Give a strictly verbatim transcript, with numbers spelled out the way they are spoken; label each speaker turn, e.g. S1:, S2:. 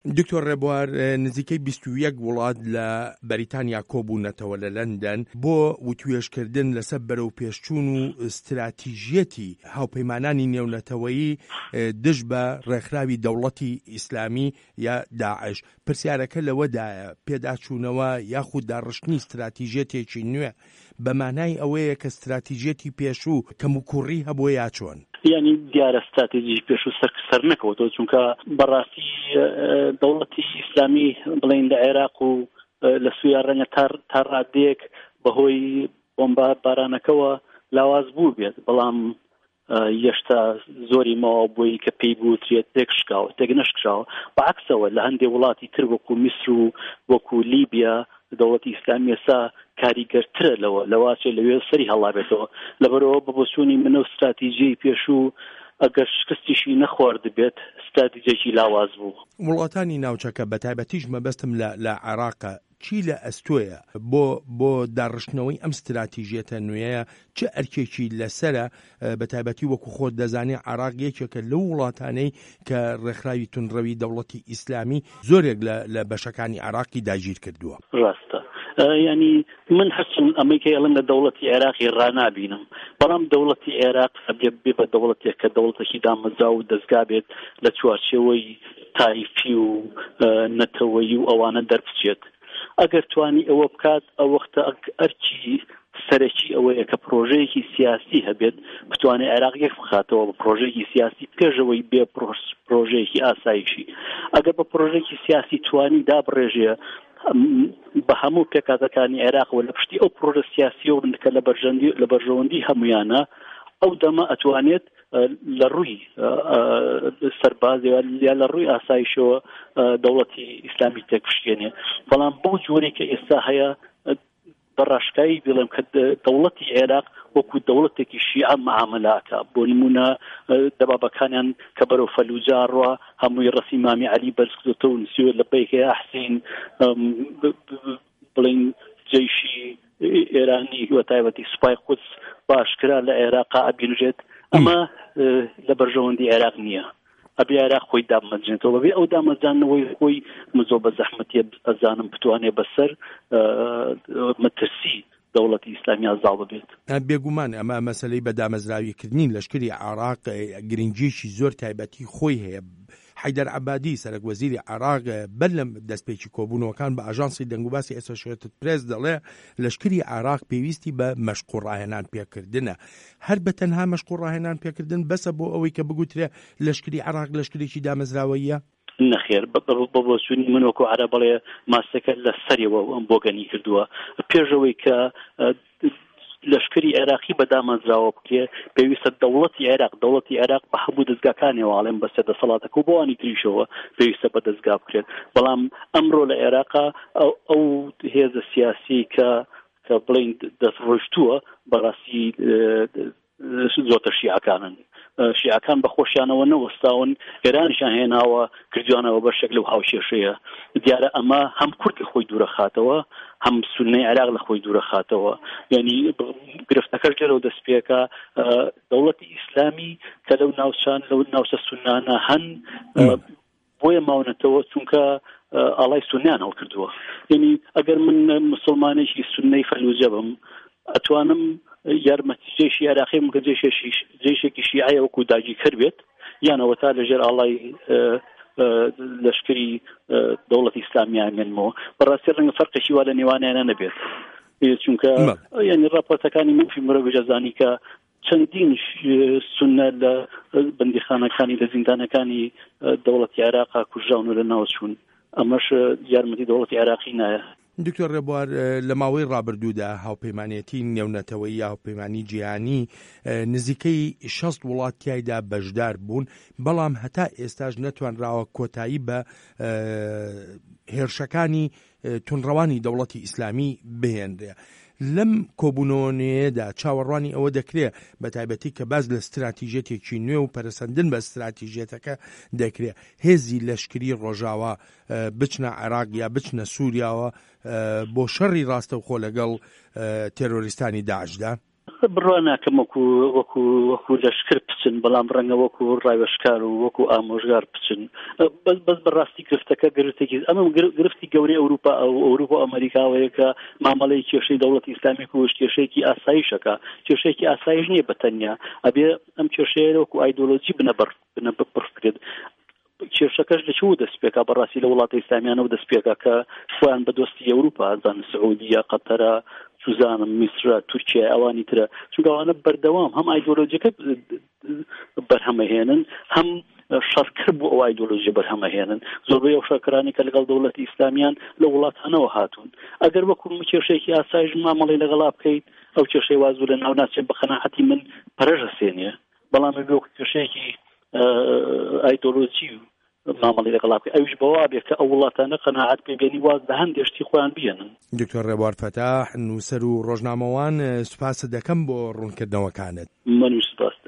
S1: دکتۆر ڕێبوار، نزیکەی بیست و یەک وڵات لە بەریتانیا کۆبوونەتەوە لە لەندەن بۆ وتوێژکردن لەسەر بەرەو پێشچوون و استراتیژیەتی هاوپەیمانانی نێونەتەوەیی دژ بە ڕێکخراوی دەوڵەتی ئیسلامی یا داعش. پرسیارەکە لەوەدایە پێداچوونەوە یاخود داڕشتنی استراتیژیەتێکی نوێ بە مانای ئەوەیە کە استراتیژیەتی پێشوو کەم و کوڕی هەبووە یا چۆن؟
S2: یعنی دیارە استراتیژی پێشوو سەر نەکەوتەوە، چونکە بەڕاستی دەوڵەتی ئیسلامی بڵین لە عێراق و لە سووریا ڕەنگە تا ڕادێک بەهۆی بۆمبار بارانەکەەوە لاواز بوو بێت، بەڵام یەشتا زۆری ماوە بۆی کە پێی بوترێت تێک شکاوە تێک نەشکراوە. بەعکسەوە لە هەندێک وڵاتی تر وەکو میسر و وەکو لیبیا دەوڵەتی ئیسلامی ئێستا کاریگەرترە لەوە لەواچێ لەوێ سەری هەڵابێتەوە. لەبەرەوە بەبووچوونی منە و استراتیژیی پێشوو ئەگەر شکستیشی نەخوارد بێت استراتیژیەکی لاواز بوو.
S1: وڵاتانی ناوچەکە بەتایبەتیش مەبەستم لە عێراقە چی لە ئەستۆیە بۆ بۆ داڕشتنەوەی ئەم استراتیژیەتە نوێیە؟ چه ئەرکێکی لەسرە؟ بەتایبەتی وەکو خۆت دەزانێ عێراق یەکێکە لەو وڵاتانەی کە ڕێکخراوی تونڕەوی دەوڵەتی ئیسلامی زۆرێک لە بەشەکانی عێراقی داگیر کردووە.
S2: ڕاستە، ینی من هەرچەند ئەمریکا ئەڵێن لە دەوڵەتی عێراقی ڕانابینم، بەڵام دەوڵەتی عێراق ئەبێ بێ بە دەوڵەتێک کە دەوڵەتێکی دامەزا و دەستگا بێت لە چوارچێوەی تایفی و نەتەوەیی و ئەوانە دەربچێت. ئەگەر توانی ئەوە بکات ئەو وەختە ئەرکی سەرەکی ئەوەیە کە پرۆژەیەکی سیاسی هەبێت بتوانێت عێراق یەک بخاتەوە بە پرۆژەیەکی سیاسی پێشەوەی بێ پرۆژەیەکی ئاسایشی. ئەگەر بە پرۆژەیەکی سیاسی توانی دابڕێژێ بە هەموو پێکاتەکانی عێراقەوە لە پشتی ئەو پرۆژە سیاسیەوە کە لە بەرژەوەندی هەمویانە، ئەو دەمە ئەتوانێت لە ڕووی سەرباز یا لە ڕووی ئاسایشەوە دەوڵەتی ئیسلامی تێکشکێنێ. بەڵام بۆ جۆرێک کە ئێستا هەیە بەڕاشکایی بڵێم کە دەوڵەتی عێراق وەکو دەوڵەتێکی شیعە معاملەکە، بۆ نمونە دەبابەکانیان کە بەرەو فەلوجا ڕوا هەمووی ڕەسی مامی عەلی بەرزکردوتەوە و نسیوە لە بەیکە یا حسین بڵین جەیشی ئێرانی وە تایبەتی سوپای قودس باشکرا لە عێراقا ئەبینژێت. ئەمە لە بەرژەوەندی عێراق نییە، ئەبێ عێراق خۆی دامەزێنێتەوە. بەبێ ئەو دامەزانەوەی خۆی مزۆ بە زەحمەتی ئەزانم بتوانێت بەسەر مەترسی دەوڵەتی ئیسلامی ئازاڵ بێت.
S1: بێگومان ئەمە مەسەلەی بە دامەزراویکردنی لەشکری عێراق گرنگیشی زۆر تایبەتی خۆی هەیە. حیدەر عەبادی سەرۆک وەزیری عێراق بەر لە دەستپێکی کۆبوونەوەکان بە ئاژانسی دەنگوباسی ئەسۆسیێتد پرێس دەڵێ لەشکری عێراق پێویستی بە مەشق و ڕاهێنان پێکردنە. هەر بە تەنها مەشق و ڕاهێنان پێکردن بەسە بۆ ئەوەی کە بگوترێ لەشکری عێراق لەشکرێکی دامەزراوەیە؟
S2: نەخێر، بەبووچوونی من وەکو عەرە بڵێ ماستەکە لە سەریەوە ئەم بۆگەنی کردووە. پێشەوەی کە لەشکری عێراقی بەدامەزراوە بکێ پێویستە دەوڵەتی عێراق دەوڵەتی عێراق بە هەموو دەستگاکانیەوەڵێن بە سەردەسەڵاتەکە و بۆوانی تریشەوە پێویستە بە دەستگا بکرێت. بەڵام ئەمڕۆ لە عێراقا ئەو هێزە سیاسی کە کە بڵین دەستڕۆشتووە بەڕاستی زۆرتر شیعەکانن. شیعەکان بە خۆشیانەوە نەوەستاون، ئێرانیشان هێناوە کردوانەوە بەشێک لەو هاوشێشەیە. دیارە ئەمە هەم کورد لە خۆی دوورە خاتەوە، هەم سوننەی عێراق لە خۆی دوورە خاتەوە. یعنی گرفتەکەش لێرەوە دەست پێکە دەوڵەتی ئیسلامی کە لەو ناوچان لەو ناوچە سوننانە هەن بۆیە ماونەتەوە چونکە ئاڵای سونیان هەڵ کردووە. یعنی ئەگەر من مسلمانێکی سوننەی فەلوجە بم ئەتوانم یارمەتی جێشی عێراقیم کە جێشێکی شیعە وەکو داگی کرد بێت یانەوە تا لەژێر ئاڵای لەشکری دەوڵەتی ئیسلامیان مێنمەوە. بەڕاستی ڕەنگە فەرقێکی وا لە نێوانیانە نەبێت، چونکە یعنی ڕاپۆرتەکانی منفی مرۆڤ کە چەندین سونە لە بەندیخانەکانی لە زیندانەکانی دەوڵەتی عێراقا کوژراون و لە ناوچوون. ئەمەش یارمەتی دەوڵەتی عێراقی نایە.
S1: دکتۆر ڕێبوار، لە ماوەی ڕابردوودا هاوپەیمانێتی نێونەتەوەی یا هاوپەیمانی جیهانی نزیکەی شەست وڵات تایدا بەشدار بوون، بەڵام هەتا ئێستاش نەتوانراوە کۆتایی بە هێرشەکانی تونڕەوانی دەوڵەتی ئیسلامی بهێنرێ. لەم کۆبوونەوەیەدا چاوەڕوانی ئەوە دەکرێت بە تایبەتی کە باز لە استراتیژێتێکی نوێ و پەرسەندن بە استراتیژێتەکە دەکرێت هێزی لەشکری ڕۆژاوە بچنە عێراق یا بچنە سووریاوە بۆ شەڕی ڕاستەوخۆ لەگەڵ تێرۆریستانی داعشدا؟
S2: بڕوان ناکەم وەکو وەکو وەکو لەشکر بچن بەڵام ڕەنگە وەکو ڕایوەشکار و وەکو ئامۆژگار بچن بەس بەس بەڕاستی گرفتەکە گرفتێکی ئەمە گرفتی گەورەی ئەوروپا ئەو ئەوروپا ئەمریکاوەیە کە مامەڵەی کێشەی دەوڵەتی ئیسلامی کوشت کێشەیەکی ئاسایشەکە کێشەیەکی ئاسایش نییە بەتەنیا ئەبێ ئەم کێشەیە وەکو ئایدۆلۆجی بنەبەر بنەبەر بکرێت کێشەکەش لە چوو دەست پێکا بەڕاستی لە وڵاتی ئیسلامیانەوە دەست پێکا کە خۆیان بە دۆستی ئەوروپا زان سعودیە قەتەرە سوزانم میسرە تورکیا ئەوانی ترە چونکە ئەوانە بەردەوام هەم ئایدۆلۆجیەکە بەرهەمەهێنن هەم شەڕکرد بۆ ئەو ئایدۆلۆژیە بەرهەمەهێنن زۆربەی ئەو شەڕکرانی کە لەگەڵ دەوڵەتی ئیسلامیان لە وڵاتانەوە هاتوون ئەگەر وەکو کێشەیەکی ئاسایش مامەڵەی لەگەڵا بکەیت ئەو کێشەی وازوو لە ناو ناچێت بە قەناعەتی من پەرەژەسێنێ بەڵام ئەگەر وەکو کێشەیەکی ئایدۆلۆجی مامەڵی لەگەڵا بکەیت ئەویش بەوا بێت کە ئەو وڵاتانە قەناعەت پێبێنی واز لە هەندێشتی خۆیان بێنن.
S1: دکتۆر ڕێبوار فەتاح نووسەر و ڕۆژنامەوان سوپاس دەکەم بۆ ڕوونکردنەوەکانت.
S2: من سوپاس